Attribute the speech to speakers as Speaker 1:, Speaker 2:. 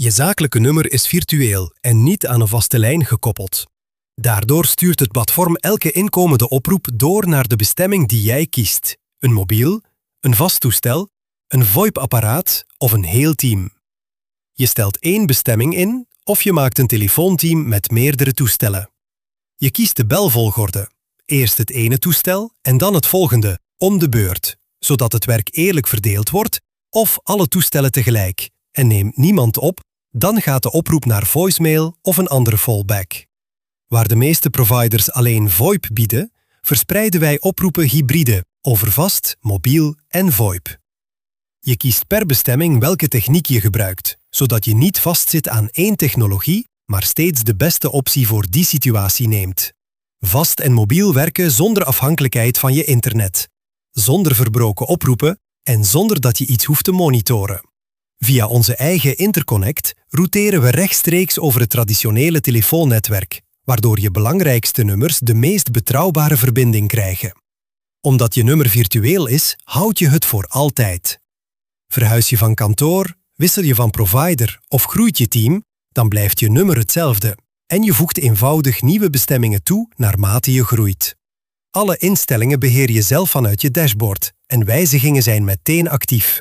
Speaker 1: Je zakelijke nummer is virtueel en niet aan een vaste lijn gekoppeld. Daardoor stuurt het platform elke inkomende oproep door naar de bestemming die jij kiest. Een mobiel, een vast toestel, een VoIP-apparaat of een heel team. Je stelt één bestemming in of je maakt een telefoonteam met meerdere toestellen. Je kiest de belvolgorde. Eerst het ene toestel en dan het volgende, om de beurt, zodat het werk eerlijk verdeeld wordt of alle toestellen tegelijk. En neemt niemand op, dan gaat de oproep naar voicemail of een andere fallback. Waar de meeste providers alleen VoIP bieden, verspreiden wij oproepen hybride over vast, mobiel en VoIP. Je kiest per bestemming welke techniek je gebruikt, zodat je niet vastzit aan één technologie, maar steeds de beste optie voor die situatie neemt. Vast en mobiel werken zonder afhankelijkheid van je internet, zonder verbroken oproepen en zonder dat je iets hoeft te monitoren. Via onze eigen interconnect routeren we rechtstreeks over het traditionele telefoonnetwerk, waardoor je belangrijkste nummers de meest betrouwbare verbinding krijgen. Omdat je nummer virtueel is, houd je het voor altijd. Verhuis je van kantoor, wissel je van provider of groeit je team, dan blijft je nummer hetzelfde en je voegt eenvoudig nieuwe bestemmingen toe naarmate je groeit. Alle instellingen beheer je zelf vanuit je dashboard en wijzigingen zijn meteen actief.